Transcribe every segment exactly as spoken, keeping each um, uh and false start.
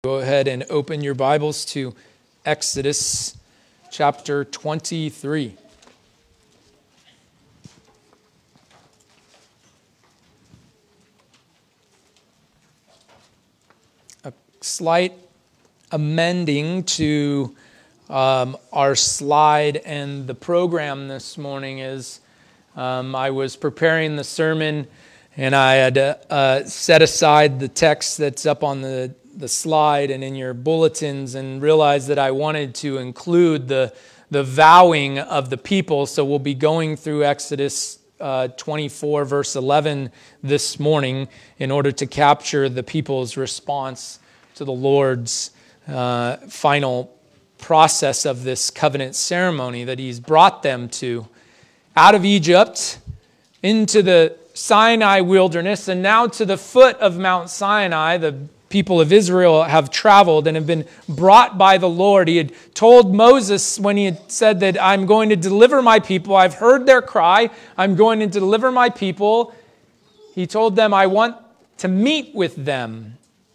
Go ahead and open your Bibles to Exodus chapter twenty-three. A slight amending to um, our slide and the program this morning is um, I was preparing the sermon and I had uh, set aside the text that's up on the the slide and in your bulletins and realized that I wanted to include the the vowing of the people. So we'll be going through Exodus uh, twenty-four verse eleven this morning in order to capture the people's response to the Lord's uh, final process of this covenant ceremony that He's brought them to out of Egypt into the Sinai wilderness and now to the foot of Mount Sinai. The people of Israel have traveled and have been brought by the Lord. He had told Moses when he had said that I'm going to deliver my people. I've heard their cry. I'm going to deliver my people. He told them, I want to meet with them.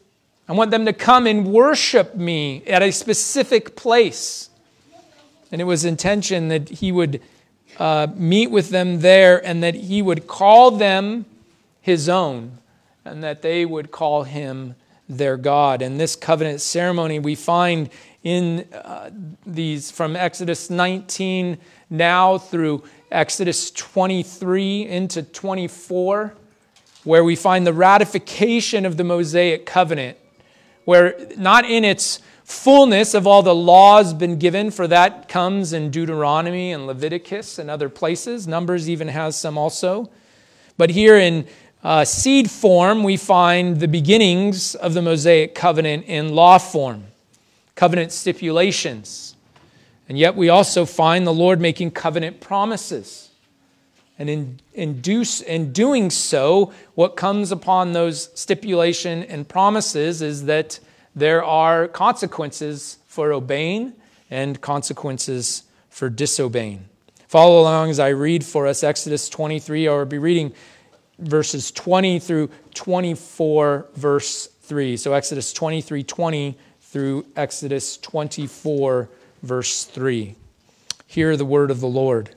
I want them to come and worship me at a specific place. And it was intention that he would uh, meet with them there and that he would call them his own and that they would call him their God. And this covenant ceremony we find in uh, these from Exodus nineteen now through Exodus twenty-three into twenty-four, where we find the ratification of the Mosaic covenant, where not in its fullness of all the laws been given, for that comes in Deuteronomy and Leviticus and other places. Numbers even has some also. But here in Uh, seed form, we find the beginnings of the Mosaic covenant in law form, covenant stipulations. And yet we also find the Lord making covenant promises. And in, in, do, in doing so, what comes upon those stipulation and promises is that there are consequences for obeying and consequences for disobeying. Follow along as I read for us Exodus twenty-three. I will be reading verses twenty through twenty-four, verse three. So Exodus twenty-three, twenty through Exodus twenty-four, verse three. Hear the word of the Lord.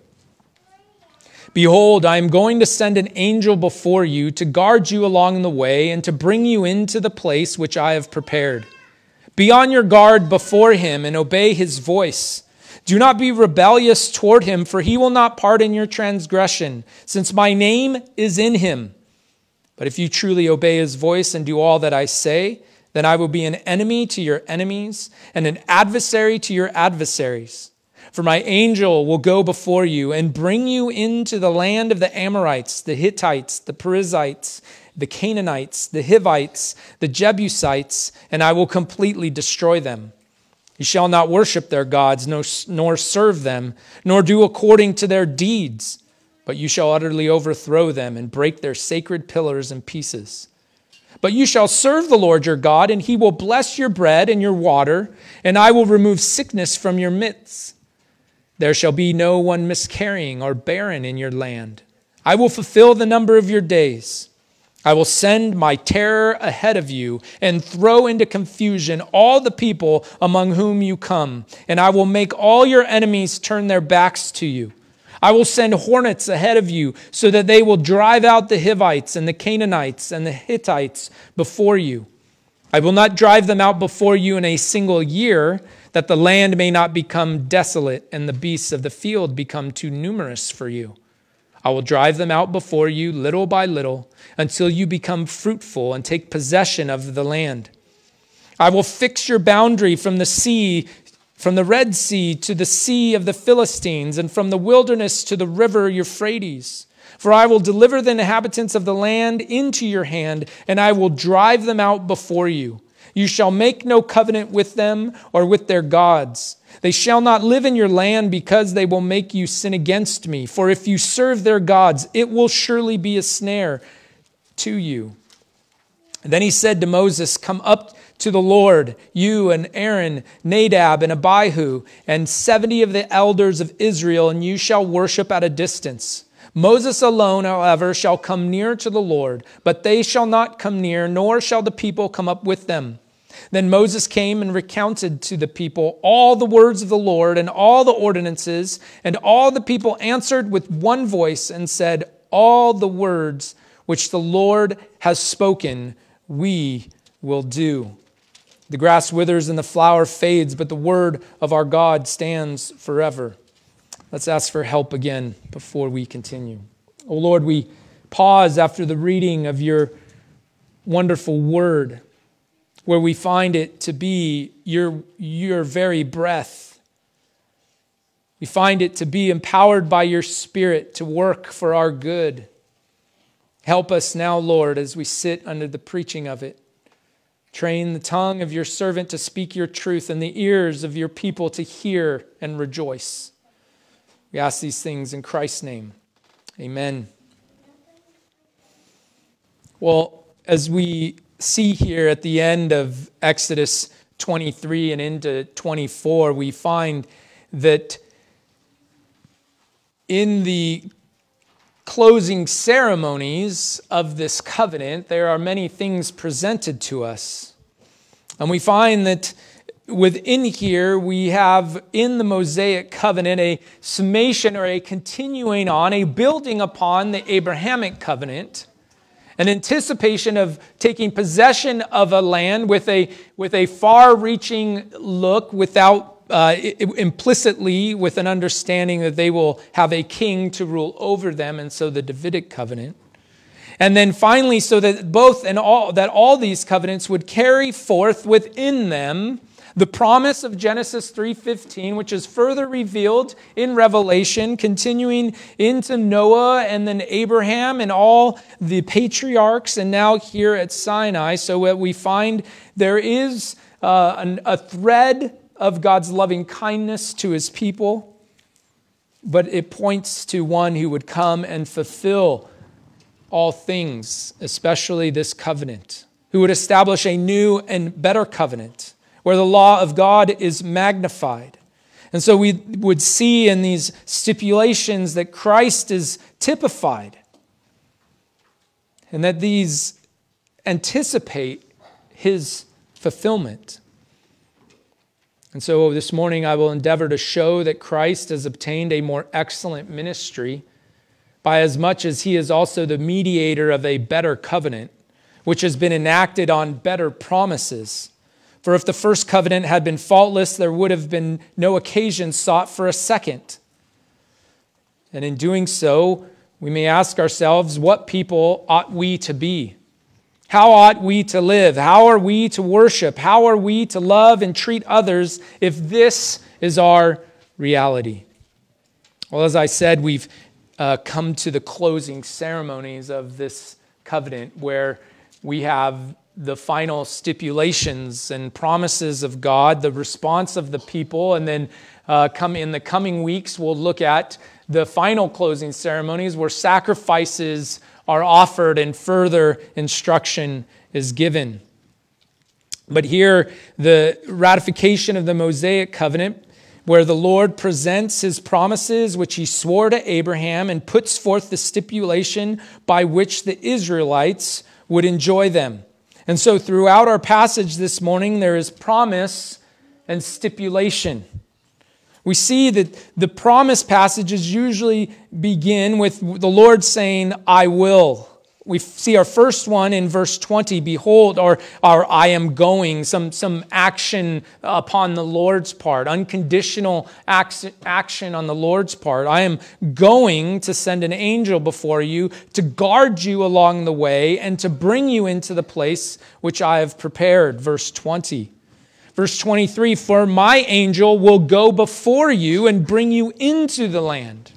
Behold, I am going to send an angel before you to guard you along the way and to bring you into the place which I have prepared. Be on your guard before him and obey his voice. Do not be rebellious toward him, for he will not pardon your transgression, since my name is in him. But if you truly obey his voice and do all that I say, then I will be an enemy to your enemies and an adversary to your adversaries. For my angel will go before you and bring you into the land of the Amorites, the Hittites, the Perizzites, the Canaanites, the Hivites, the Jebusites, and I will completely destroy them. You shall not worship their gods, nor serve them, nor do according to their deeds, but you shall utterly overthrow them and break their sacred pillars in pieces. But you shall serve the Lord your God, and he will bless your bread and your water, and I will remove sickness from your midst. There shall be no one miscarrying or barren in your land. I will fulfill the number of your days. I will send my terror ahead of you and throw into confusion all the people among whom you come, and I will make all your enemies turn their backs to you. I will send hornets ahead of you so that they will drive out the Hivites and the Canaanites and the Hittites before you. I will not drive them out before you in a single year, that the land may not become desolate and the beasts of the field become too numerous for you. I will drive them out before you little by little until you become fruitful and take possession of the land. I will fix your boundary from the sea, from the Red Sea to the sea of the Philistines, and from the wilderness to the river Euphrates. For I will deliver the inhabitants of the land into your hand, and I will drive them out before you. You shall make no covenant with them or with their gods. They shall not live in your land because they will make you sin against me. For if you serve their gods, it will surely be a snare to you. And then he said to Moses, come up to the Lord, you and Aaron, Nadab and Abihu, and seventy of the elders of Israel, and you shall worship at a distance. Moses alone, however, shall come near to the Lord, but they shall not come near, nor shall the people come up with them. Then Moses came and recounted to the people all the words of the Lord and all the ordinances, and all the people answered with one voice and said, all the words which the Lord has spoken, we will do. The grass withers and the flower fades, but the word of our God stands forever. Let's ask for help again before we continue. Oh Lord, we pause after the reading of your wonderful word, where we find it to be your, your very breath. We find it to be empowered by your Spirit to work for our good. Help us now, Lord, as we sit under the preaching of it. Train the tongue of your servant to speak your truth and the ears of your people to hear and rejoice. We ask these things in Christ's name. Amen. Well, as we see here at the end of Exodus twenty-three and into twenty-four, we find that in the closing ceremonies of this covenant, there are many things presented to us. And we find that within here, we have in the Mosaic covenant a summation or a continuing on, a building upon the Abrahamic covenant, an anticipation of taking possession of a land with a, with a far-reaching look without Uh, implicitly with an understanding that they will have a king to rule over them, and so the Davidic covenant. And then finally, so that both and all that all these covenants would carry forth within them the promise of Genesis three fifteen, which is further revealed in Revelation, continuing into Noah and then Abraham and all the patriarchs, and now here at Sinai. So what we find there is uh, an, a thread of God's loving kindness to his people, but it points to one who would come and fulfill all things, especially this covenant, who would establish a new and better covenant where the law of God is magnified. And so we would see in these stipulations that Christ is typified and that these anticipate his fulfillment. And so this morning I will endeavor to show that Christ has obtained a more excellent ministry by as much as he is also the mediator of a better covenant, which has been enacted on better promises. For if the first covenant had been faultless, there would have been no occasion sought for a second. And in doing so, we may ask ourselves, what people ought we to be? How ought we to live? How are we to worship? How are we to love and treat others if this is our reality? Well, as I said, we've uh, come to the closing ceremonies of this covenant where we have the final stipulations and promises of God, the response of the people, and then uh, come in the coming weeks, we'll look at the final closing ceremonies where sacrifices are offered and further instruction is given. But here, the ratification of the Mosaic covenant, where the Lord presents his promises, which he swore to Abraham, and puts forth the stipulation by which the Israelites would enjoy them. And so throughout our passage this morning, there is promise and stipulation. We see that the promise passages usually begin with the Lord saying, I will. We see our first one in verse twenty, behold, or, or I am going, some, some action upon the Lord's part, unconditional action on the Lord's part. I am going to send an angel before you to guard you along the way and to bring you into the place which I have prepared, verse twenty. Verse twenty-three, for my angel will go before you and bring you into the land.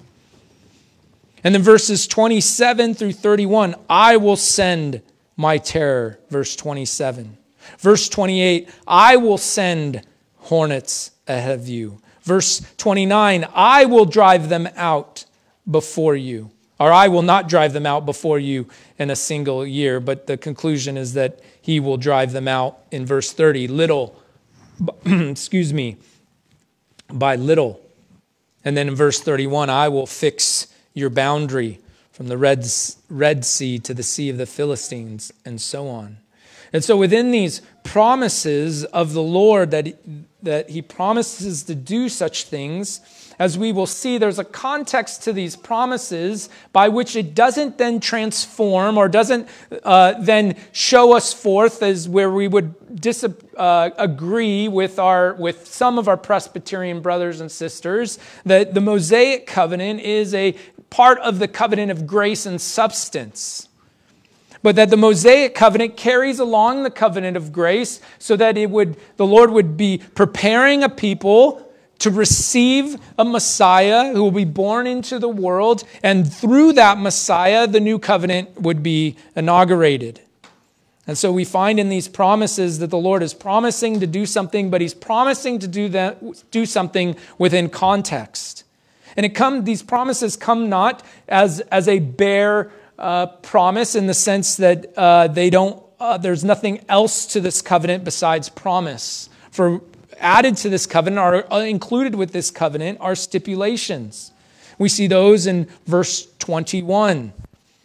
And then verses twenty-seven through thirty-one, I will send my terror, verse twenty-seven. Verse twenty-eight, I will send hornets ahead of you. Verse twenty-nine, I will drive them out before you. Or I will not drive them out before you in a single year. But the conclusion is that he will drive them out in verse thirty, little excuse me, by little. And then in verse thirty-one, I will fix your boundary from the Red, Red Sea to the Sea of the Philistines, and so on. And so within these promises of the Lord that, that he promises to do such things, as we will see, there's a context to these promises by which it doesn't then transform or doesn't uh, then show us forth as where we would disagree uh, with our with some of our Presbyterian brothers and sisters that the Mosaic covenant is a part of the covenant of grace and substance. But that the Mosaic covenant carries along the covenant of grace so that it would the Lord would be preparing a people to receive a Messiah who will be born into the world, and through that Messiah, the new covenant would be inaugurated. And so we find in these promises that the Lord is promising to do something, but he's promising to do that, do something within context. And it come, these promises come not as, as a bare uh, promise in the sense that uh, they don't, uh, there's nothing else to this covenant besides promise. For added to this covenant, are included with this covenant, are stipulations. We see those in verse twenty-one.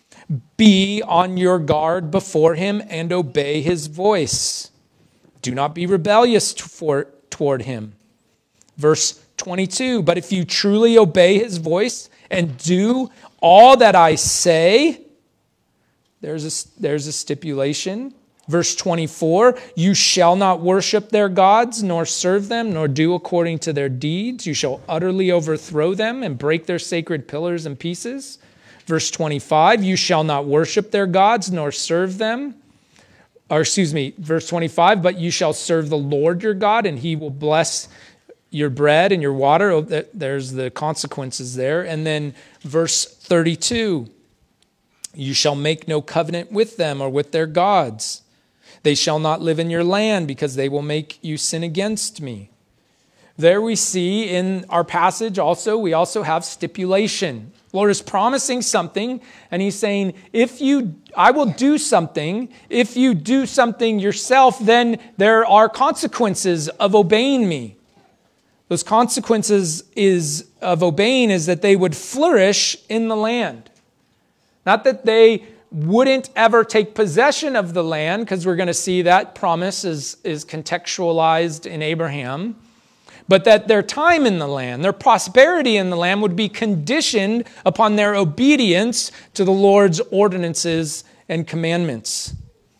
Be on your guard before him and obey his voice. Do not be rebellious toward him. Verse twenty-two. But if you truly obey his voice and do all that I say, there's a, there's a stipulation. Verse twenty-four, you shall not worship their gods, nor serve them, nor do according to their deeds. You shall utterly overthrow them and break their sacred pillars in pieces. Verse twenty-five, you shall not worship their gods, nor serve them. Or excuse me, verse twenty-five, but you shall serve the Lord your God, and he will bless your bread and your water. There's the consequences there. And then verse thirty-two, you shall make no covenant with them or with their gods. They shall not live in your land because they will make you sin against me. There we see in our passage also, we also have stipulation. The Lord is promising something, and he's saying, if you, I will do something. If you do something yourself, then there are consequences of obeying me. Those consequences is of obeying is that they would flourish in the land. Not that they wouldn't ever take possession of the land, because we're going to see that promise is, is contextualized in Abraham, but that their time in the land, their prosperity in the land would be conditioned upon their obedience to the Lord's ordinances and commandments.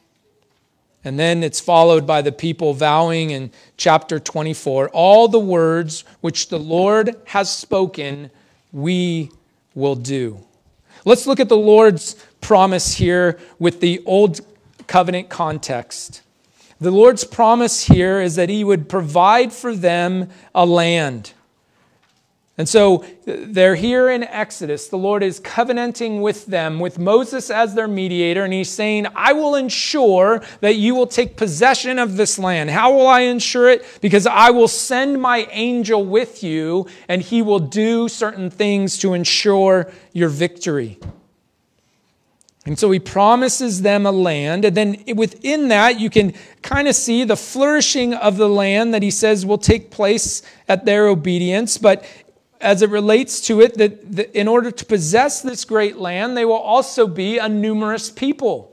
And then it's followed by the people vowing in chapter twenty-four, all the words which the Lord has spoken, we will do. Let's look at the Lord's promise here with the Old Covenant context. The Lord's promise here is that he would provide for them a land. And so they're here in Exodus. The Lord is covenanting with them, with Moses as their mediator, and he's saying, I will ensure that you will take possession of this land. How will I ensure it? Because I will send my angel with you, and he will do certain things to ensure your victory. And so he promises them a land, and then within that you can kind of see the flourishing of the land that he says will take place at their obedience. But as it relates to it, that in order to possess this great land, they will also be a numerous people.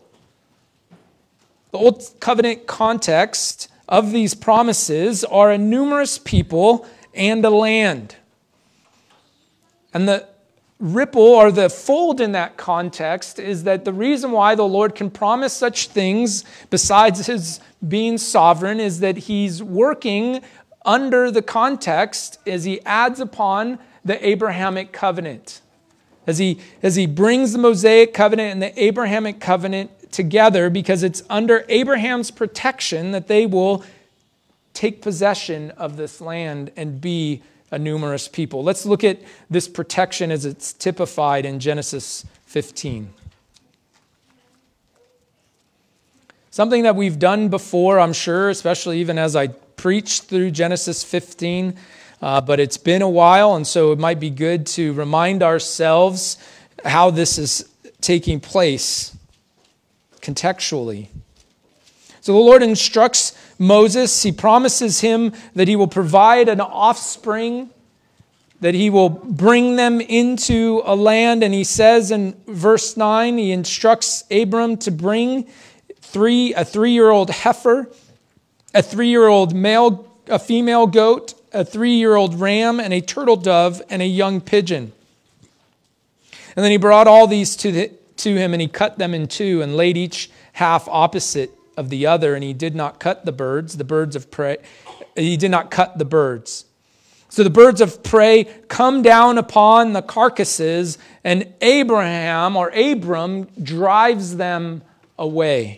The Old Covenant context of these promises are a numerous people and a land. And the ripple or the fold in that context is that the reason why the Lord can promise such things besides his being sovereign is that he's working under the context as he adds upon the Abrahamic covenant. As he, as he brings the Mosaic covenant and the Abrahamic covenant together, because it's under Abraham's protection that they will take possession of this land and be a numerous people. Let's look at this protection as it's typified in Genesis fifteen. Something that we've done before, I'm sure, especially even as I preached through Genesis fifteen, uh, but it's been a while, and so it might be good to remind ourselves how this is taking place contextually. So the Lord instructs Moses. He promises him that he will provide an offspring, that he will bring them into a land. And he says in verse nine, he instructs Abram to bring three a three-year-old heifer, a three-year-old male, a female goat, a three-year-old ram, and a turtle dove, and a young pigeon. And then he brought all these to the, to him, and he cut them in two, and laid each half opposite of the other. And he did not cut the birds, the birds of prey. He did not cut the birds. So the birds of prey come down upon the carcasses, and Abraham or Abram drives them away.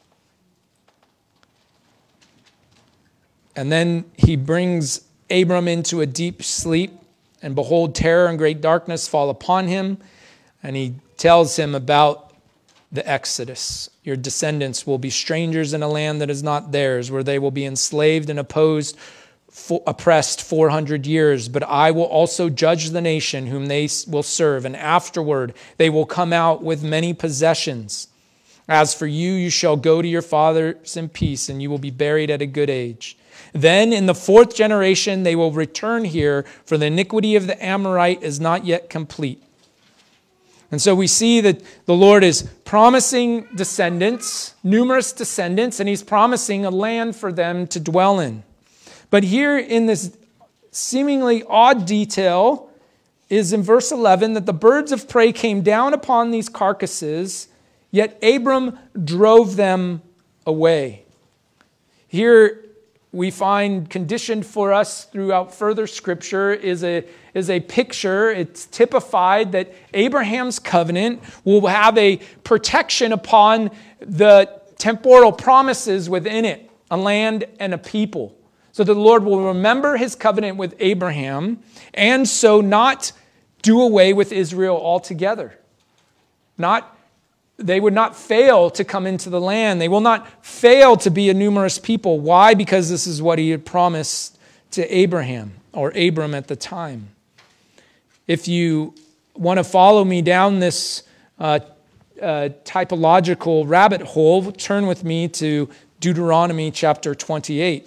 And then he brings Abram into a deep sleep, and behold, terror and great darkness fall upon him. And he tells him about the Exodus. Your descendants will be strangers in a land that is not theirs, where they will be enslaved and opposed, for, oppressed four hundred years. But I will also judge the nation whom they will serve, and afterward they will come out with many possessions. As for you, you shall go to your fathers in peace, and you will be buried at a good age. Then in the fourth generation they will return here, for the iniquity of the Amorite is not yet complete. And so we see that the Lord is promising descendants, numerous descendants, and he's promising a land for them to dwell in. But here in this seemingly odd detail is in verse eleven that the birds of prey came down upon these carcasses, yet Abram drove them away. Here we find conditioned for us throughout further Scripture is a, is a picture. It's typified that Abraham's covenant will have a protection upon the temporal promises within it, a land and a people. So the Lord will remember his covenant with Abraham, and so not do away with Israel altogether. Not They would not fail to come into the land. They will not fail to be a numerous people. Why? Because this is what he had promised to Abraham, or Abram at the time. If you want to follow me down this uh, uh, typological rabbit hole, turn with me to Deuteronomy chapter twenty-eight.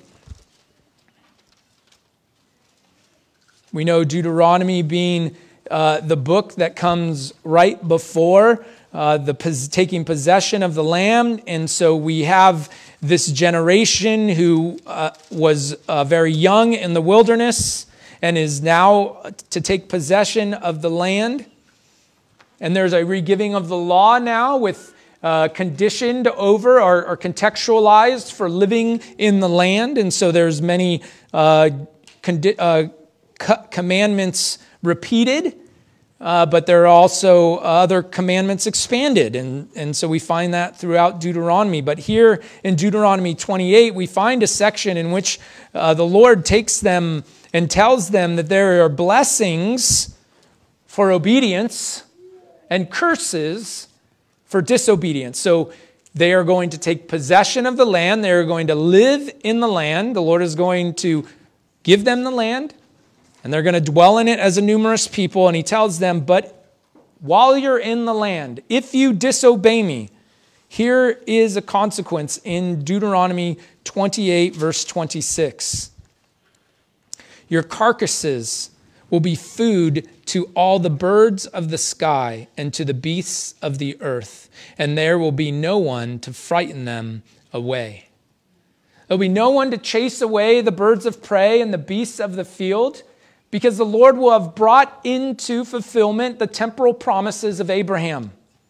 We know Deuteronomy being uh, the book that comes right before Uh, the pos- taking possession of the land. And so we have this generation who uh, was uh, very young in the wilderness and is now to take possession of the land. And there's a regiving of the law now with uh, conditioned over or, or contextualized for living in the land. And so there's many uh, condi- uh, co- commandments repeated. Uh, but there are also other commandments expanded. And, and so we find that throughout Deuteronomy. But here in Deuteronomy twenty-eight, we find a section in which uh, the Lord takes them and tells them that there are blessings for obedience and curses for disobedience. So they are going to take possession of the land. They are going to live in the land. The Lord is going to give them the land, and they're going to dwell in it as a numerous people. And he tells them, but while you're in the land, if you disobey me, here is a consequence in Deuteronomy twenty-eight, verse twenty-six. Your carcasses will be food to all the birds of the sky and to the beasts of the earth, and there will be no one to frighten them away. There will be no one to chase away the birds of prey and the beasts of the field, because the Lord will have brought into fulfillment the temporal promises of Abraham.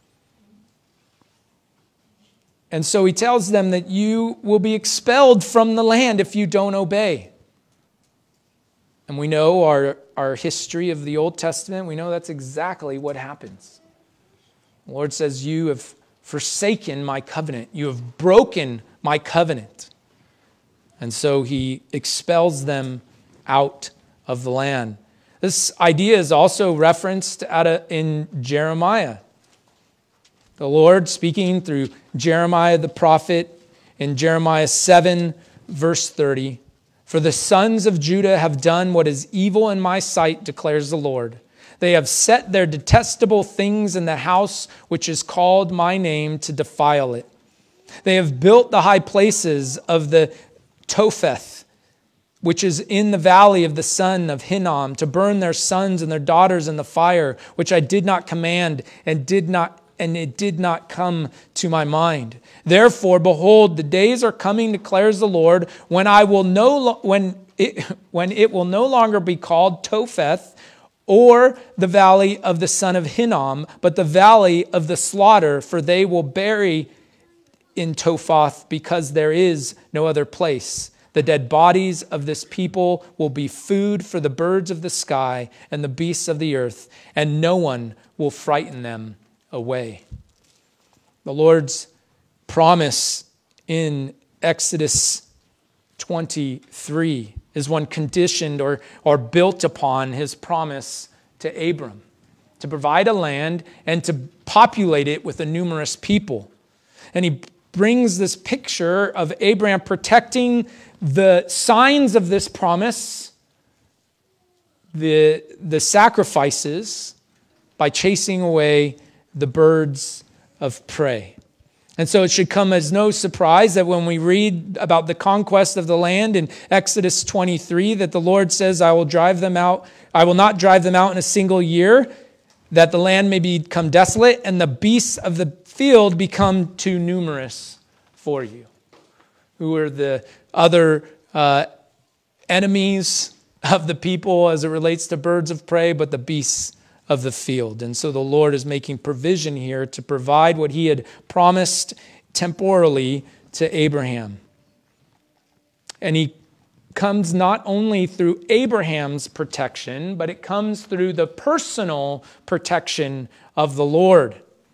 And so he tells them that you will be expelled from the land if you don't obey. And we know our, our history of the Old Testament. We know that's exactly what happens. The Lord says, you have forsaken my covenant. You have broken my covenant. And so he expels them out of the land. This idea is also referenced at a, in Jeremiah. The Lord speaking through Jeremiah the prophet in Jeremiah seven, verse thirty. For the sons of Judah have done what is evil in my sight, declares the Lord. They have set their detestable things in the house which is called my name to defile it. They have built the high places of the Topheth, which is in the valley of the son of Hinnom, to burn their sons and their daughters in the fire, which I did not command and did not and it did not come to my mind. Therefore, behold, the days are coming, declares the Lord, when I will no lo- when it, when it will no longer be called Topheth, or the valley of the son of Hinnom, but the valley of the slaughter, for they will bury in Tophath, because there is no other place. The dead bodies of this people will be food for the birds of the sky and the beasts of the earth, and no one will frighten them away. The Lord's promise in Exodus twenty-three is one conditioned or, or built upon his promise to Abram, to provide a land and to populate it with a numerous people. And he brings this picture of Abraham protecting the signs of this promise, the, the sacrifices, by chasing away the birds of prey. And so it should come as no surprise that when we read about the conquest of the land in Exodus twenty-three, that the Lord says, I will drive them out, I will not drive them out in a single year, that the land may become desolate and the beasts of the field become too numerous for you. Who are the other uh, enemies of the people as it relates to birds of prey, but the beasts of the field. And so the Lord is making provision here to provide what he had promised temporally to Abraham. And he comes not only through Abraham's protection, but it comes through the personal protection of the Lord.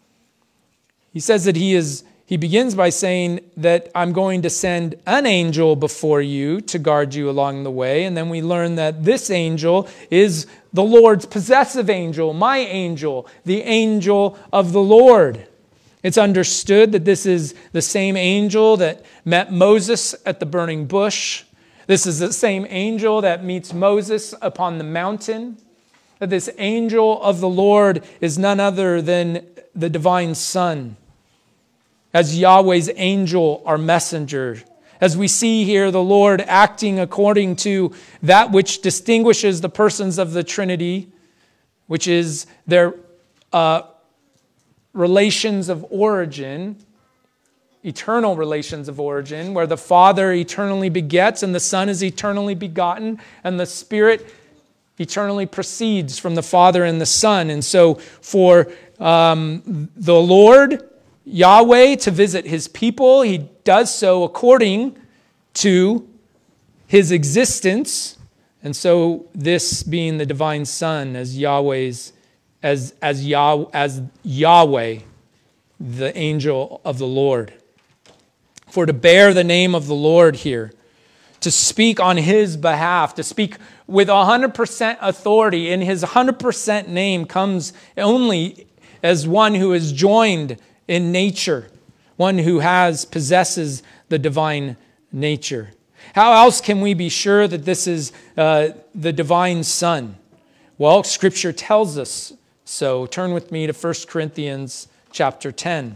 He says that he is He begins by saying that I'm going to send an angel before you to guard you along the way. And then we learn that this angel is the Lord's possessive angel, my angel, the angel of the Lord. It's understood that this is the same angel that met Moses at the burning bush. This is the same angel that meets Moses upon the mountain. That this angel of the Lord is none other than the divine Son, as Yahweh's angel, our messenger. As we see here, the Lord acting according to that which distinguishes the persons of the Trinity, which is their uh, relations of origin, eternal relations of origin, where the Father eternally begets and the Son is eternally begotten, and the Spirit eternally proceeds from the Father and the Son. And so for um, the Lord, Yahweh, to visit his people, he does so according to his existence. And so this being the divine Son as Yahweh's, as, as, Yah, as Yahweh, the angel of the Lord. For to bear the name of the Lord here, to speak on his behalf, to speak with one hundred percent authority in his one hundred percent name, comes only as one who is joined in nature, one who has, possesses the divine nature. How else can we be sure that this is uh, the divine Son? Well, Scripture tells us so. Turn with me to First Corinthians chapter ten.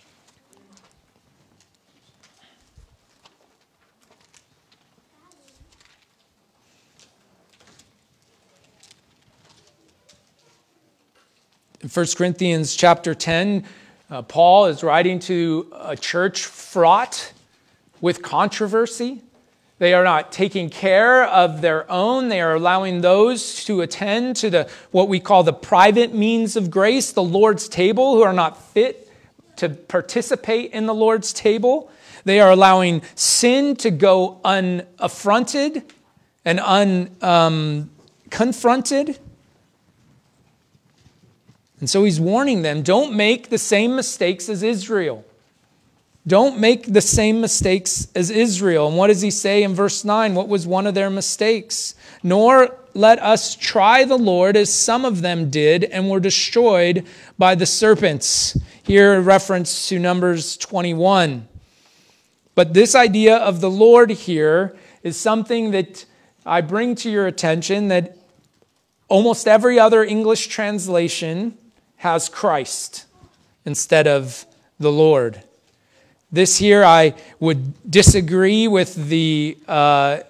In First Corinthians chapter ten, Uh, Paul is writing to a church fraught with controversy. They are not taking care of their own. They are allowing those to attend to the what we call the private means of grace, the Lord's table, who are not fit to participate in the Lord's table. They are allowing sin to go unaffronted and unconfronted. Um, And so he's warning them, don't make the same mistakes as Israel. Don't make the same mistakes as Israel. And what does he say in verse nine? What was one of their mistakes? Nor let us try the Lord as some of them did and were destroyed by the serpents. Here a reference to Numbers twenty-one. But this idea of the Lord here is something that I bring to your attention, that almost every other English translation has Christ instead of the Lord. This here I would disagree with the uh,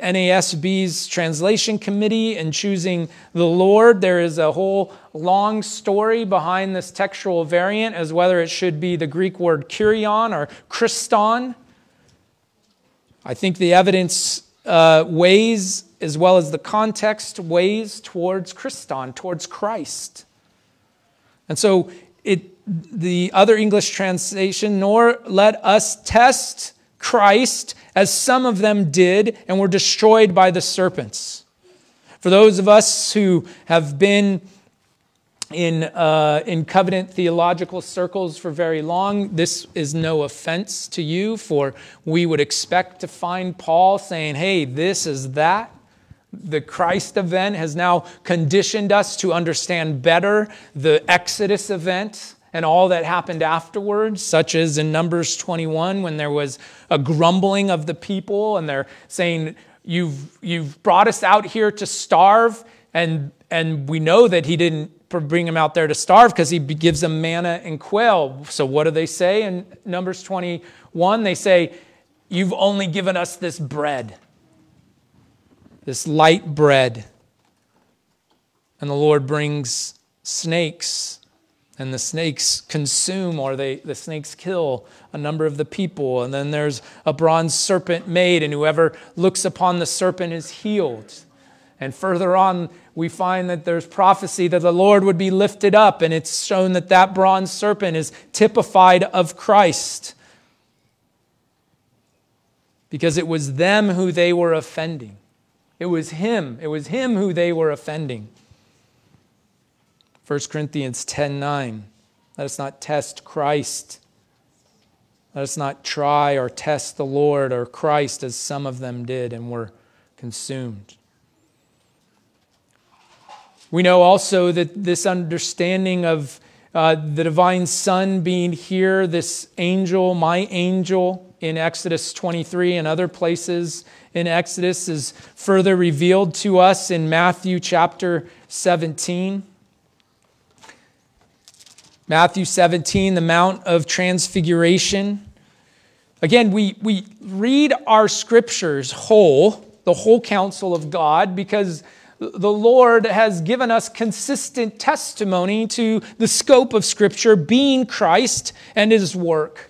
N A S B's translation committee in choosing the Lord. There is a whole long story behind this textual variant as whether it should be the Greek word kurion or Christon. I think the evidence uh, weighs, as well as the context, weighs towards Christon, towards Christ. And so it, the other English translation, nor let us test Christ as some of them did and were destroyed by the serpents. For those of us who have been in uh, in covenant theological circles for very long, this is no offense to you, for we would expect to find Paul saying, hey, this is that. The Christ event has now conditioned us to understand better the Exodus event and all that happened afterwards, such as in Numbers twenty-one, when there was a grumbling of the people and they're saying, you've you've brought us out here to starve, and and we know that he didn't bring them out there to starve because he gives them manna and quail. So what do they say in Numbers twenty-one? They say, you've only given us this bread, this light bread. And the Lord brings snakes, and the snakes consume, or they the snakes kill a number of the people. And then there's a bronze serpent made, and whoever looks upon the serpent is healed. And further on, we find that there's prophecy that the Lord would be lifted up, and it's shown that that bronze serpent is typified of Christ, because it was them who they were offending. It was him. It was him who they were offending. First Corinthians ten nine. Let us not test Christ. Let us not try or test the Lord or Christ as some of them did and were consumed. We know also that this understanding of uh, the divine Son being here, this angel, my angel, in Exodus twenty-three and other places in Exodus, is further revealed to us in Matthew chapter seventeen. Matthew seventeen, the Mount of Transfiguration. Again, we, we read our scriptures whole, the whole counsel of God, because the Lord has given us consistent testimony to the scope of Scripture being Christ and His work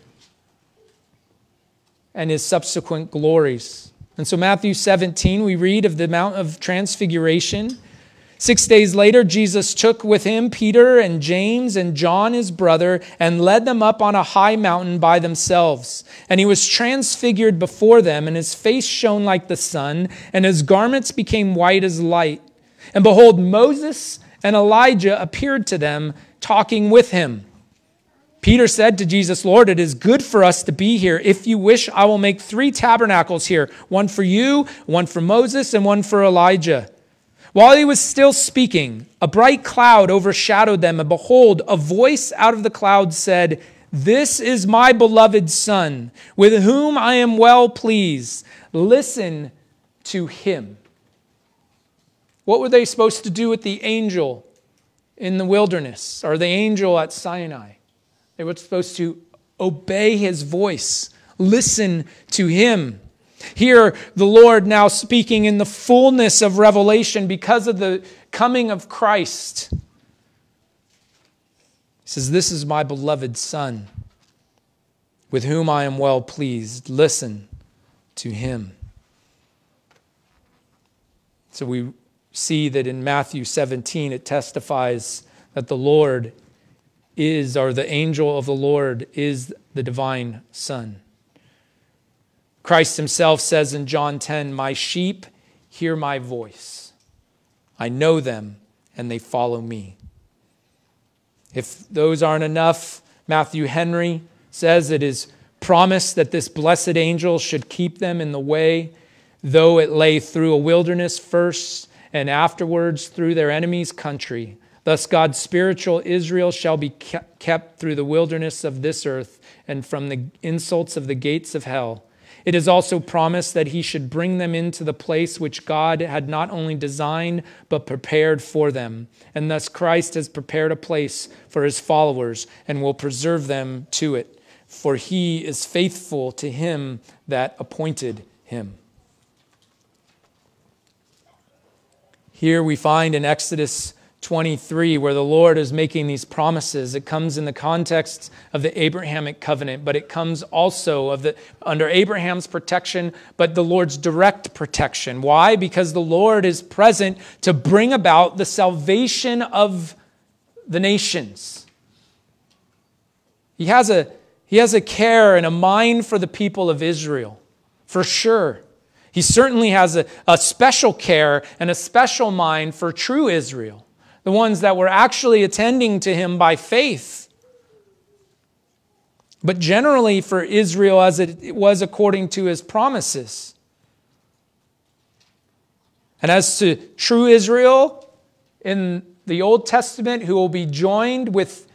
and His subsequent glories. And so Matthew seventeen, we read of the Mount of Transfiguration. Six days later, Jesus took with him Peter and James and John, his brother, and led them up on a high mountain by themselves. And he was transfigured before them, and his face shone like the sun, and his garments became white as light. And behold, Moses and Elijah appeared to them, talking with him. Peter said to Jesus, Lord, it is good for us to be here. If you wish, I will make three tabernacles here, one for you, one for Moses, and one for Elijah. While he was still speaking, a bright cloud overshadowed them, and behold, a voice out of the cloud said, This is my beloved Son, with whom I am well pleased. Listen to him. What were they supposed to do with the angel in the wilderness, or the angel at Sinai? They were supposed to obey his voice, listen to him. Here, the Lord now speaking in the fullness of revelation because of the coming of Christ. He says, This is my beloved Son, with whom I am well pleased. Listen to him. So we see that in Matthew seventeen, it testifies that the Lord is, or the angel of the Lord is the divine Son. Christ himself says in John ten, My sheep hear my voice. I know them, and they follow me. If those aren't enough, Matthew Henry says it is promised that this blessed angel should keep them in the way, though it lay through a wilderness first, and afterwards through their enemy's country. Thus God's spiritual Israel shall be kept through the wilderness of this earth, and from the insults of the gates of hell. It is also promised that he should bring them into the place which God had not only designed, but prepared for them. And thus Christ has prepared a place for his followers and will preserve them to it. For he is faithful to him that appointed him. Here we find in Exodus twenty-three where the Lord is making these promises. It comes in the context of the Abrahamic covenant, but it comes also of the under Abraham's protection, but the Lord's direct protection. Why? Because the Lord is present to bring about the salvation of the nations. He has a, he has a care and a mind for the people of Israel, for sure. He certainly has a, a special care and a special mind for true Israel, the ones that were actually attending to him by faith. But generally for Israel as it was according to his promises. And as to true Israel in the Old Testament, who will be joined with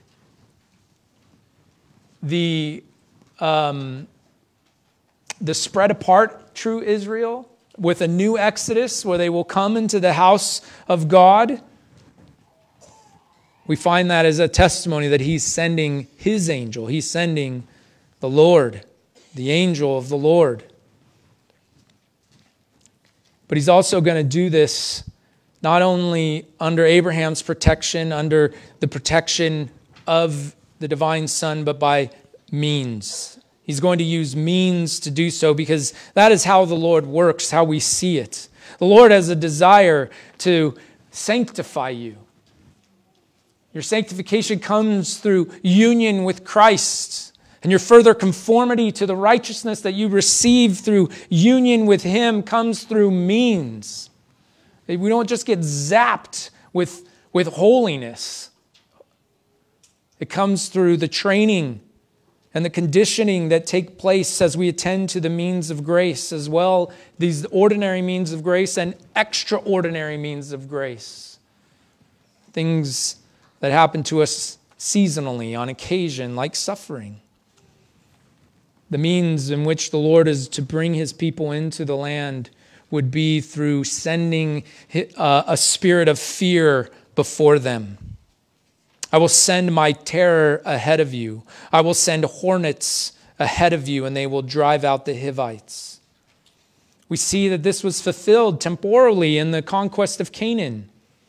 the, um, the spread apart true Israel, with a new Exodus where they will come into the house of God, we find that as a testimony that he's sending his angel. He's sending the Lord, the angel of the Lord. But he's also going to do this not only under Abraham's protection, under the protection of the divine Son, but by means. He's going to use means to do so because that is how the Lord works, how we see it. The Lord has a desire to sanctify you. Your sanctification comes through union with Christ, and your further conformity to the righteousness that you receive through union with him comes through means. We don't just get zapped with, with holiness. It comes through the training and the conditioning that take place as we attend to the means of grace as well, these ordinary means of grace and extraordinary means of grace. Things that happen to us seasonally, on occasion, like suffering. The means in which the Lord is to bring his people into the land would be through sending a spirit of fear before them. I will send my terror ahead of you. I will send hornets ahead of you, and they will drive out the Hivites. We see that this was fulfilled temporally in the conquest of Canaan.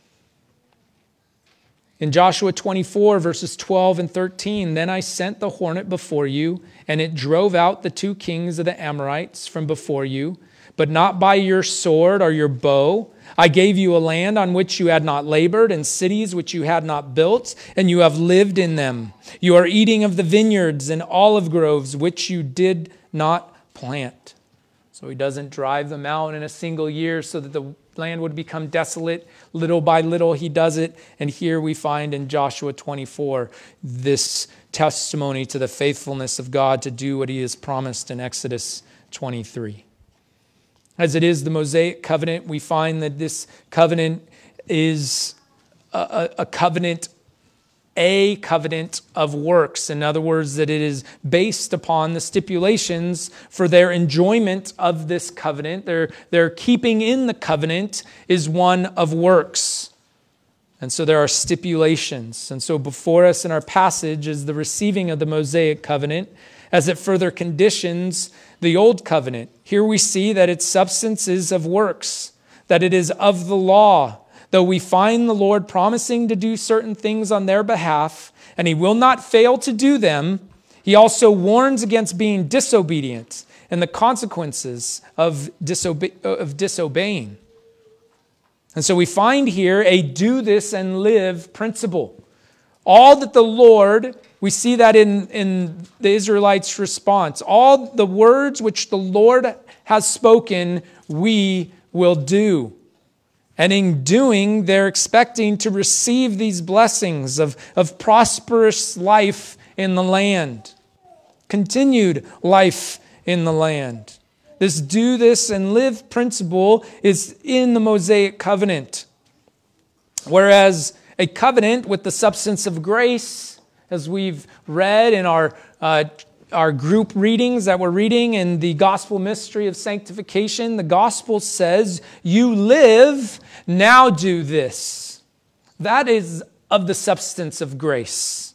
In Joshua twenty-four, verses twelve and thirteen, then I sent the hornet before you, and it drove out the two kings of the Amorites from before you, but not by your sword or your bow. I gave you a land on which you had not labored, and cities which you had not built, and you have lived in them. You are eating of the vineyards and olive groves which you did not plant. So he doesn't drive them out in a single year so that the land would become desolate. Little by little he does it. And here we find in Joshua twenty-four this testimony to the faithfulness of God to do what he has promised in Exodus twenty-three. As it is the Mosaic covenant, we find that this covenant is a, a, a covenant a covenant of works. In other words, that it is based upon the stipulations for their enjoyment of this covenant. Their, their keeping in the covenant is one of works. And so there are stipulations. And so before us in our passage is the receiving of the Mosaic covenant as it further conditions the old covenant. Here we see that its substance is of works, that it is of the law. Though we find the Lord promising to do certain things on their behalf, and he will not fail to do them, he also warns against being disobedient and the consequences of, disobe- of disobeying. And so we find here a do this and live principle. All that the Lord, we see that in, in the Israelites' response, all the words which the Lord has spoken, we will do. And in doing, they're expecting to receive these blessings of, of prosperous life in the land, continued life in the land. This do this and live principle is in the Mosaic covenant. Whereas a covenant with the substance of grace, as we've read in our uh, our group readings that we're reading in the gospel mystery of sanctification, the gospel says, you live, now do this. That is of the substance of grace.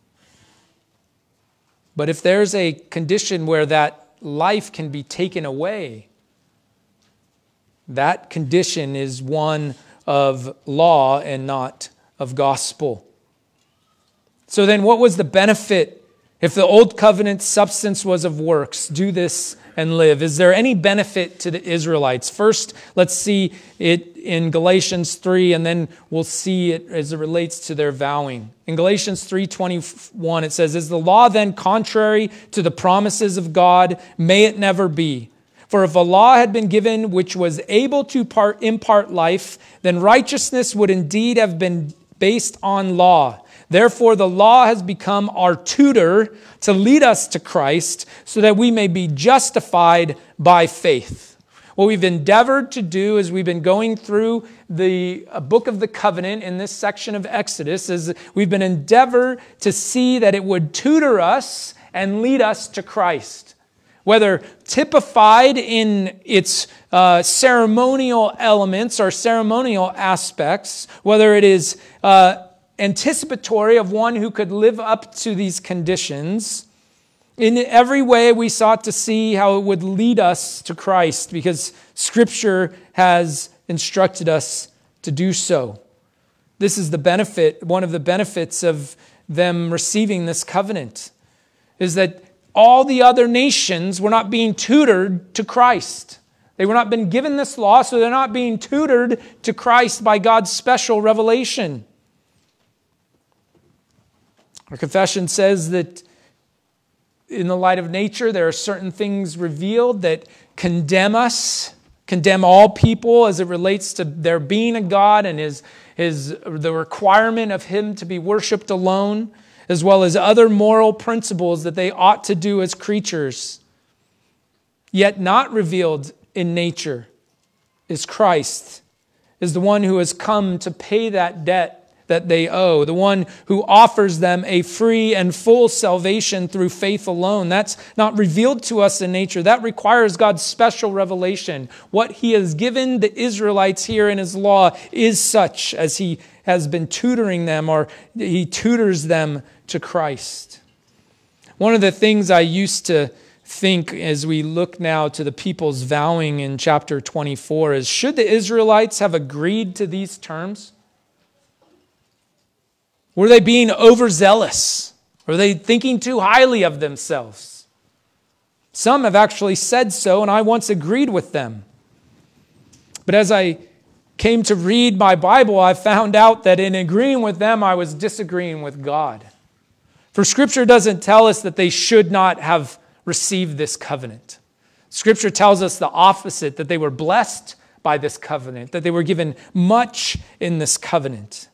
But if there's a condition where that life can be taken away, that condition is one of law and not of gospel. So then what was the benefit if the old covenant substance was of works? Do this and live. Is there any benefit to the Israelites? First, let's see it in Galatians three, and then we'll see it as it relates to their vowing. In Galatians three twenty-one, it says, "Is the law then contrary to the promises of God? May it never be. For if a law had been given which was able to part, impart life, then righteousness would indeed have been based on law. Therefore, the law has become our tutor to lead us to Christ so that we may be justified by faith." What we've endeavored to do as we've been going through the book of the covenant in this section of Exodus is we've been endeavored to see that it would tutor us and lead us to Christ. Whether typified in its uh, ceremonial elements or ceremonial aspects, whether it is uh, anticipatory of one who could live up to these conditions. In every way, we sought to see how it would lead us to Christ because Scripture has instructed us to do so. This is the benefit, one of the benefits of them receiving this covenant, is that all the other nations were not being tutored to Christ. They were not been given this law, so they're not being tutored to Christ by God's special revelation. Our confession says that in the light of nature, there are certain things revealed that condemn us, condemn all people as it relates to there being a God and his, his, the requirement of Him to be worshipped alone, as well as other moral principles that they ought to do as creatures. Yet not revealed in nature is Christ, is the one who has come to pay that debt that they owe, the one who offers them a free and full salvation through faith alone. That's not revealed to us in nature. That requires God's special revelation. What He has given the Israelites here in His law is such as He has been tutoring them, or He tutors them to Christ. One of the things I used to think as we look now to the people's vowing in chapter twenty-four is, should the Israelites have agreed to these terms? Were they being overzealous? Were they thinking too highly of themselves? Some have actually said so, and I once agreed with them. But as I came to read my Bible, I found out that in agreeing with them, I was disagreeing with God. For Scripture doesn't tell us that they should not have received this covenant. Scripture tells us the opposite, that they were blessed by this covenant, that they were given much in this covenant.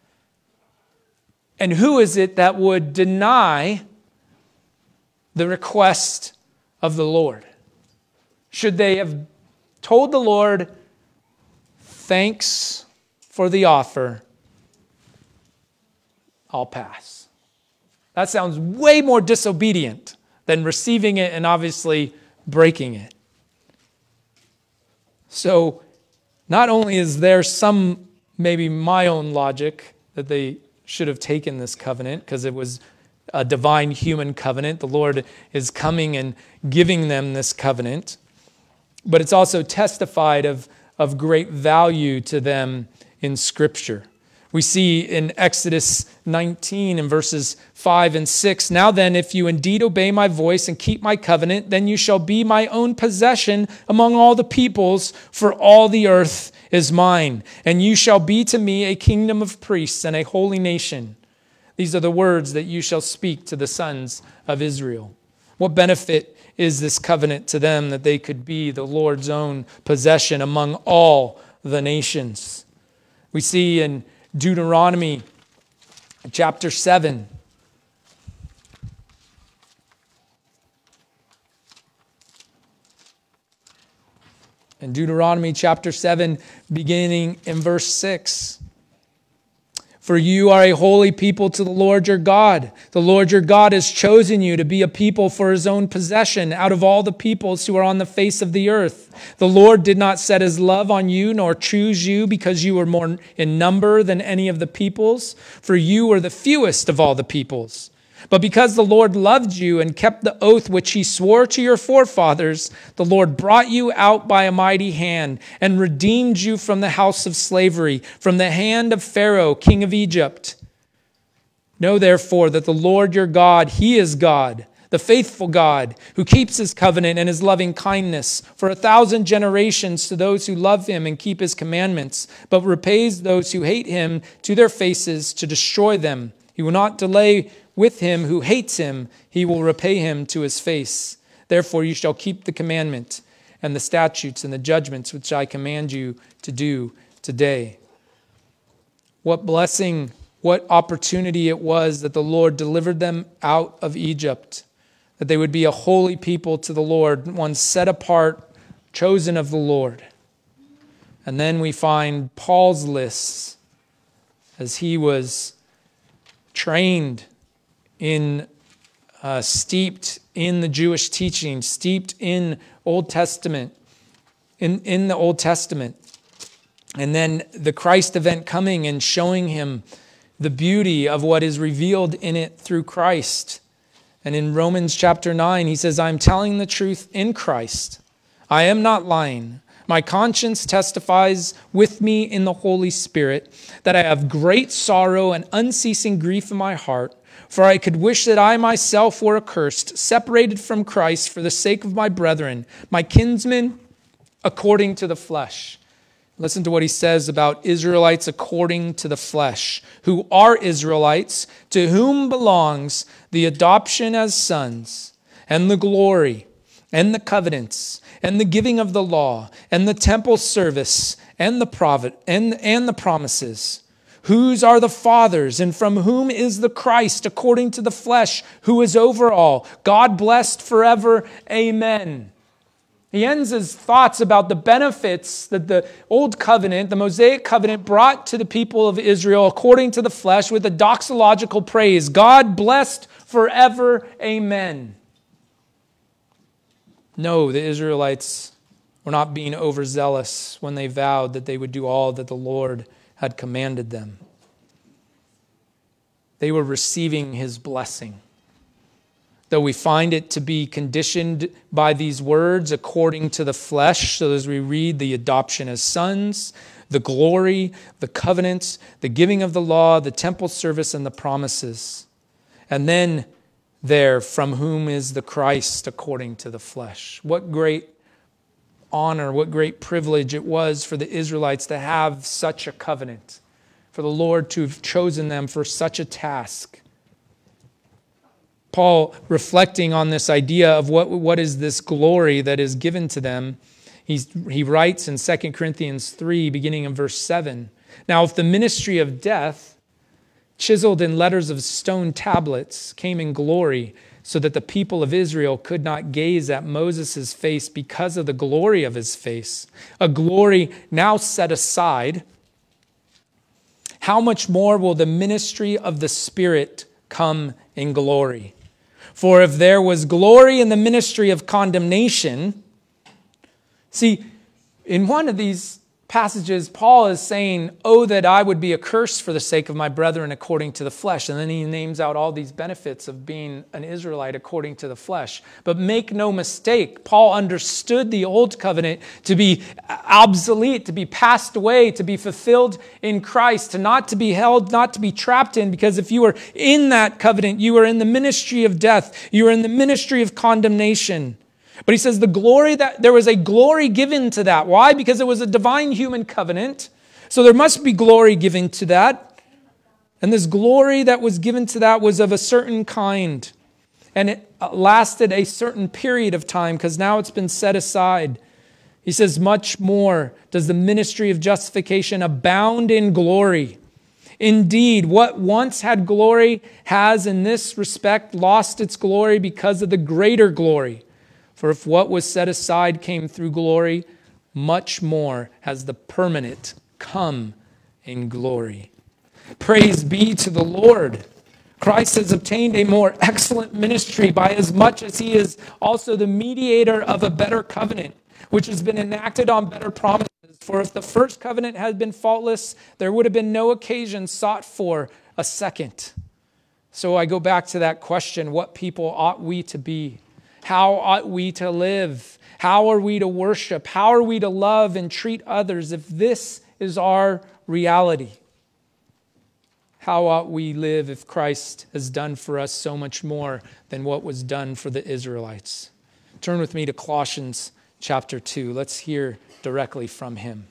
And who is it that would deny the request of the Lord? Should they have told the Lord, "Thanks for the offer, I'll pass"? That sounds way more disobedient than receiving it and obviously breaking it. So not only is there some, maybe my own logic, that they should have taken this covenant because it was a divine human covenant. The Lord is coming and giving them this covenant. But it's also testified of, of great value to them in Scripture. We see in Exodus nineteen in verses five and six, "Now then, if you indeed obey my voice and keep my covenant, then you shall be my own possession among all the peoples, for all the earth is mine. And you shall be to me a kingdom of priests and a holy nation. These are the words that you shall speak to the sons of Israel." What benefit is this covenant to them that they could be the Lord's own possession among all the nations? We see in Deuteronomy chapter seven. In Deuteronomy chapter seven, beginning in verse six. "For you are a holy people to the Lord your God. The Lord your God has chosen you to be a people for His own possession out of all the peoples who are on the face of the earth. The Lord did not set His love on you, nor choose you because you were more in number than any of the peoples, for you were the fewest of all the peoples. But because the Lord loved you and kept the oath which he swore to your forefathers, the Lord brought you out by a mighty hand and redeemed you from the house of slavery, from the hand of Pharaoh, king of Egypt. Know therefore that the Lord your God, he is God, the faithful God, who keeps his covenant and his loving kindness for a thousand generations to those who love him and keep his commandments, but repays those who hate him to their faces to destroy them. He will not delay with him who hates him. He will repay him to his face. Therefore you shall keep the commandment and the statutes and the judgments which I command you to do today. What blessing, what opportunity it was that the Lord delivered them out of Egypt, that they would be a holy people to the Lord, one set apart, chosen of the Lord. And then we find Paul's lists as he was trained in, uh, steeped in the Jewish teaching, steeped in Old Testament, in, in the Old Testament. And then the Christ event coming and showing him the beauty of what is revealed in it through Christ. And in Romans chapter nine, he says, I'm telling the truth in Christ. I am not lying. My conscience testifies with me in the Holy Spirit that I have great sorrow and unceasing grief in my heart, for I could wish that I myself were accursed, separated from Christ for the sake of my brethren, my kinsmen according to the flesh. Listen to what he says about Israelites according to the flesh, who are Israelites, to whom belongs the adoption as sons, and the glory, and the covenants, and the giving of the law, and the temple service, and the prophet, and, and the promises, whose are the fathers, and from whom is the Christ according to the flesh, who is over all, God blessed forever. Amen. He ends his thoughts about the benefits that the Old Covenant, the Mosaic Covenant, brought to the people of Israel according to the flesh with a doxological praise. God blessed forever. Amen. No, the Israelites were not being overzealous when they vowed that they would do all that the Lord had commanded them. They were receiving his blessing. Though we find it to be conditioned by these words according to the flesh, so as we read the adoption as sons, the glory, the covenants, the giving of the law, the temple service, and the promises. And then there, from whom is the Christ according to the flesh. What great honor, what great privilege it was for the Israelites to have such a covenant, for the Lord to have chosen them for such a task. Paul, reflecting on this idea of what, what is this glory that is given to them, he's, he writes in Second Corinthians three, beginning in verse seven, now if the ministry of death, chiseled in letters of stone tablets, came in glory, so that the people of Israel could not gaze at Moses' face because of the glory of his face, a glory now set aside, how much more will the ministry of the Spirit come in glory? For if there was glory in the ministry of condemnation, see, in one of these passages, Paul is saying, oh, that I would be accursed for the sake of my brethren according to the flesh. And then he names out all these benefits of being an Israelite according to the flesh. But make no mistake, Paul understood the old covenant to be obsolete, to be passed away, to be fulfilled in Christ, to not to be held, not to be trapped in, because if you were in that covenant, you were in the ministry of death, you were in the ministry of condemnation. But he says the glory that there was a glory given to that. Why? Because it was a divine human covenant. So there must be glory given to that. And this glory that was given to that was of a certain kind. And it lasted a certain period of time because now it's been set aside. He says, much more does the ministry of justification abound in glory. Indeed, what once had glory has in this respect lost its glory because of the greater glory. For if what was set aside came through glory, much more has the permanent come in glory. Praise be to the Lord. Christ has obtained a more excellent ministry by as much as he is also the mediator of a better covenant, which has been enacted on better promises. For if the first covenant had been faultless, there would have been no occasion sought for a second. So I go back to that question, what people ought we to be? How ought we to live? How are we to worship? How are we to love and treat others if this is our reality? How ought we live if Christ has done for us so much more than what was done for the Israelites? Turn with me to Colossians chapter two. Let's hear directly from him.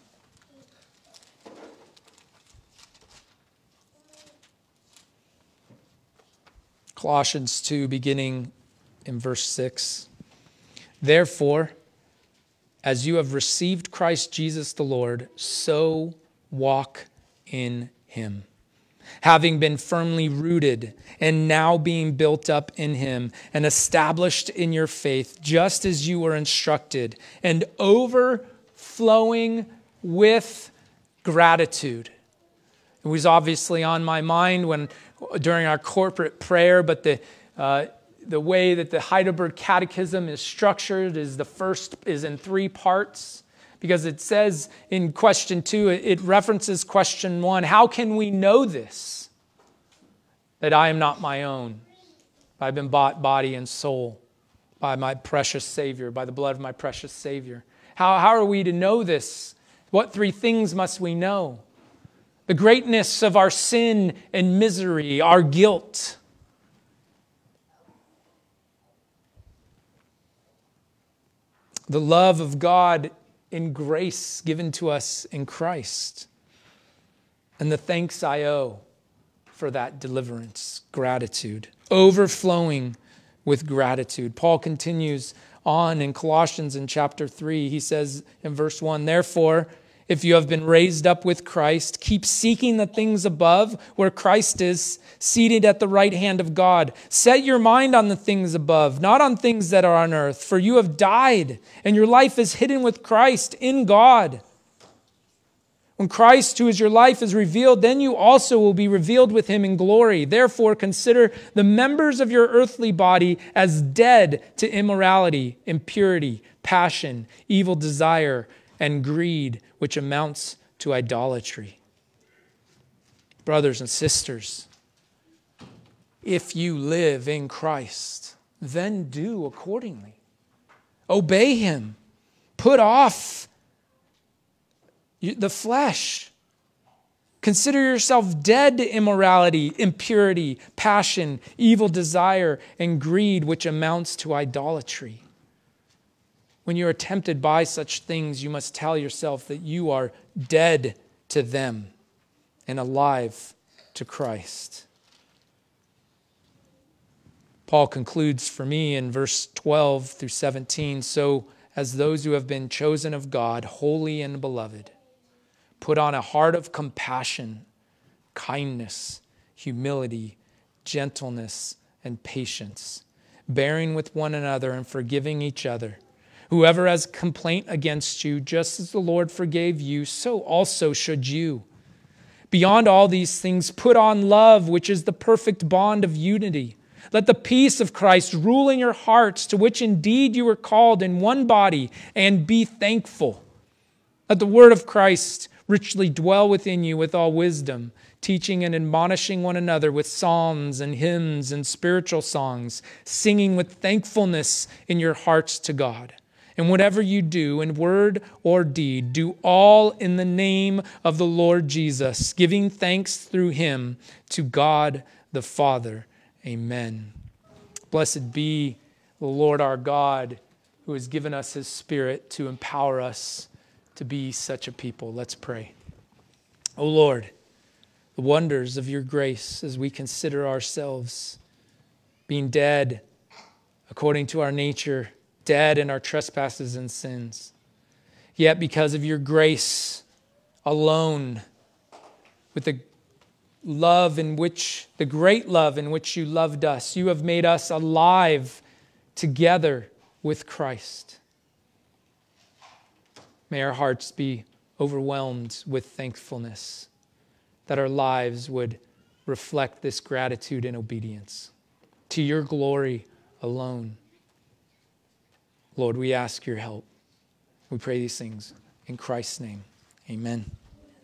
Colossians two, beginning in verse six. Therefore, as you have received Christ Jesus the Lord, so walk in him, having been firmly rooted and now being built up in him and established in your faith, just as you were instructed, and overflowing with gratitude. It was obviously on my mind when during our corporate prayer, but the uh, the way that the Heidelberg Catechism is structured is the first is in three parts, because it says in question two, it references question one. How can we know this? That I am not my own. I've been bought body and soul by my precious Savior, by the blood of my precious Savior. How, how are we to know this? What three things must we know? The greatness of our sin and misery, our guilt. The love of God in grace given to us in Christ. And the thanks I owe for that deliverance, gratitude, overflowing with gratitude. Paul continues on in Colossians in chapter three. He says in verse one, therefore, if you have been raised up with Christ, keep seeking the things above where Christ is seated at the right hand of God. Set your mind on the things above, not on things that are on earth, for you have died and your life is hidden with Christ in God. When Christ, who is your life, is revealed, then you also will be revealed with him in glory. Therefore, consider the members of your earthly body as dead to immorality, impurity, passion, evil desire, and greed, which amounts to idolatry. Brothers and sisters, if you live in Christ, then do accordingly. Obey him. Put off the flesh. Consider yourself dead to immorality, impurity, passion, evil desire, and greed, which amounts to idolatry. When you are tempted by such things, you must tell yourself that you are dead to them and alive to Christ. Paul concludes for me in verse twelve through seventeen, so as those who have been chosen of God, holy and beloved, put on a heart of compassion, kindness, humility, gentleness, and patience, bearing with one another and forgiving each other. Whoever has complaint against you, just as the Lord forgave you, so also should you. Beyond all these things, put on love, which is the perfect bond of unity. Let the peace of Christ rule in your hearts, to which indeed you were called in one body, and be thankful. Let the word of Christ richly dwell within you with all wisdom, teaching and admonishing one another with psalms and hymns and spiritual songs, singing with thankfulness in your hearts to God. And whatever you do, in word or deed, do all in the name of the Lord Jesus, giving thanks through him to God the Father. Amen. Blessed be the Lord our God, who has given us his Spirit to empower us to be such a people. Let's pray. O Lord, the wonders of your grace as we consider ourselves being dead according to our nature, dead in our trespasses and sins. Yet because of your grace alone, with the love in which, the great love in which you loved us, you have made us alive together with Christ. May our hearts be overwhelmed with thankfulness, that our lives would reflect this gratitude and obedience to your glory alone. Lord, we ask your help. We pray these things in Christ's name. Amen.